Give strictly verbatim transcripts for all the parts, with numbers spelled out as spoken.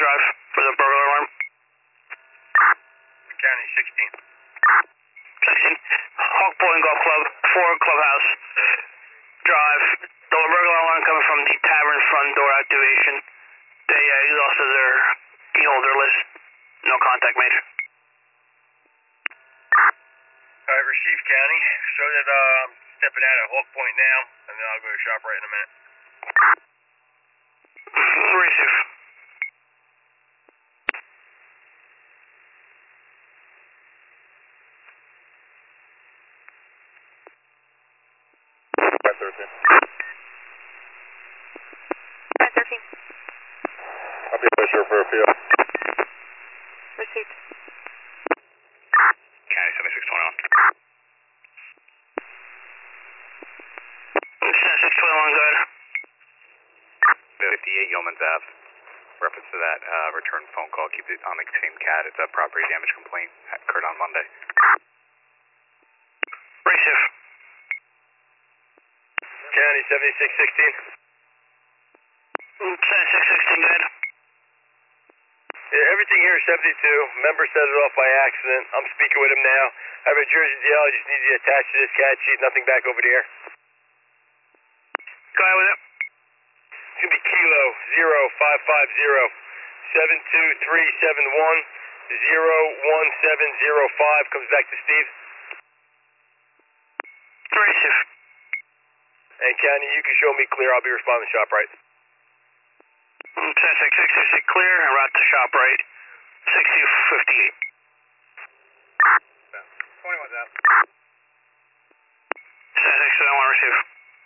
Drive for the burglar alarm. County sixteen. sixteen. Hawk Bowling Golf Club, four Clubhouse Drive. The burglar alarm coming from the tavern front door activation. They uh, exhausted their key holder list. No contact made. Alright, receive County. Show that uh, I'm stepping out at Hawk Point now, and then I'll go to ShopRite in a minute. Receive. five thirteen. five thirteen. I'll be by short for a P O. Received. County seventy-six twenty-one. seventy-six twenty-one, go ahead. fifty-eight Yeoman's Ave. Reference to that uh, return phone call. Keep it on the same cat. It's a property damage complaint that occurred on Monday. Receive. County seventy-six sixteen. seventy-six sixteen, go ahead. Yeah, everything here is seventy-two. Member set it off by accident. I'm speaking with him now. I have a Jersey D L. I just need you to attach to this cat sheet. Nothing back over the air. Go ahead with it. It's going to be Kilo zero five five zero seven two three seven one zero one seven zero five. Comes back to Steve. Receive. And County, you can show me clear. I'll be responding to ShopRite. seventy-six sixty clear and route to ShopRite. sixty fifty-eight. twenty-one's out. seventy-six twenty-one, receive.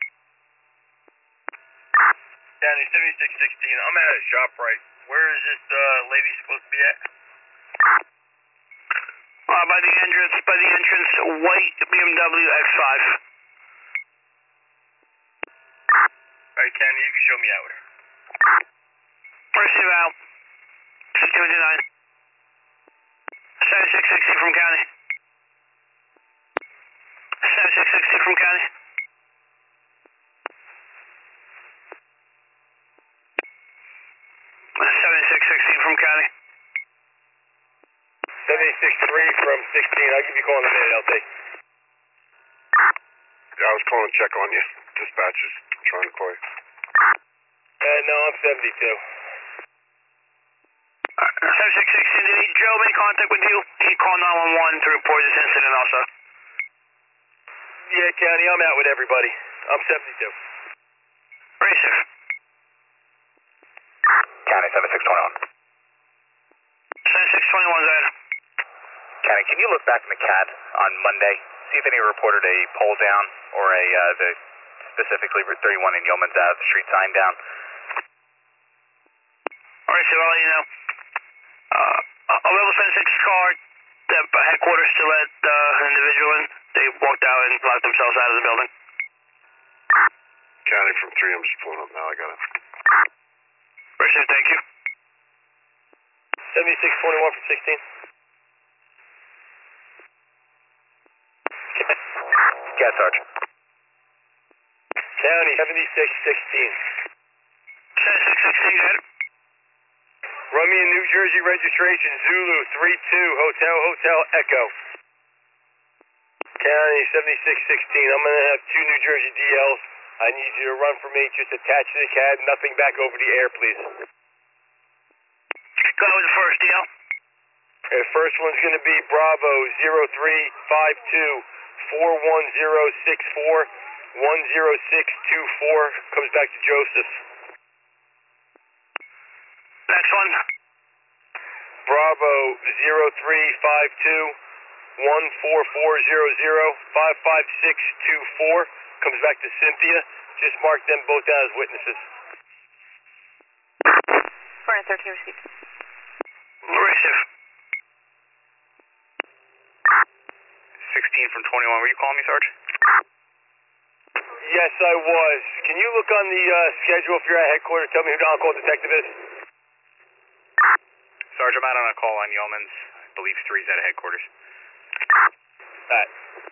County seventy-six sixteen. I'm at a ShopRite. Where is this uh, lady supposed to be at? Uh, by the entrance, by the entrance, white B M W X five. Alright, County, you can show me out with her. Receive out. sixty fifty-nine. seventy-six sixty from County. seventy-six sixty from County. seventy-six sixteen from County. seventy-six three from sixteen. I'll give you a call in a minute, L T. Yeah, I was calling to check on you. Dispatch is trying to call you. Uh, no, I'm seventy-two. seventy-six sixteen, did Joe make contact with you? He called nine one one to report this incident also. Yeah, County, I'm out with everybody. I'm seventy-two. Receive. County seventy-six twenty-one. seventy-six twenty-one, go ahead. County, can you look back in the C A D on Monday? See if any reported a pole down or a, uh, the specifically Route thirty-one in Yeoman's Ave street sign down. Alright, so I'll let you know. Uh, a level seventy-six car at headquarters to let uh, an individual in. They walked out and locked themselves out of the building. County from three, I'm just pulling up now. I got it. Receive, thank you. seventy-six twenty-one from sixteen. Cat Sergeant. County seventy-six sixteen. seventy-six sixteen, go ahead. Run me a New Jersey registration, Zulu three two, Hotel, Hotel, Echo. County seventy-six sixteen. I'm going to have two New Jersey D Ls. I need you to run for me. Just attach to the C A D. Nothing back over the air, please. Go with the first deal. Okay, the first one's going to be Bravo zero three five two four one zero six four one zero six two four. Comes back to Joseph. Next one. Bravo zero three five two one four four zero zero five five six two four. Comes back to Cynthia. Just mark them both down as witnesses. four and thirteen received. Receive. sixteen from twenty-one. Were you calling me, Sarge? Yes, I was. Can you look on the uh, schedule if you're at headquarters? Tell me who the on-call detective is. Sarge, I'm out on a call on Yeoman's. I believe three's at headquarters. Alright.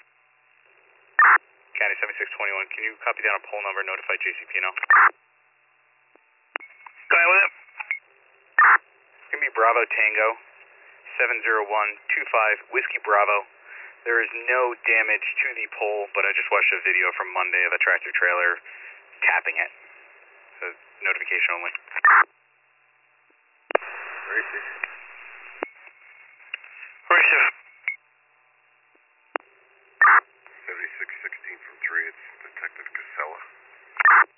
County seventy-six twenty-one. Can you copy down a poll number and notify J C P now? Go ahead with it. Bravo Tango, seven zero one two five, Whiskey Bravo. There is no damage to the pole, but I just watched a video from Monday of a tractor trailer tapping it. So, notification only. Racing. Receive. seventy-six sixteen from three, it's Detective Casella.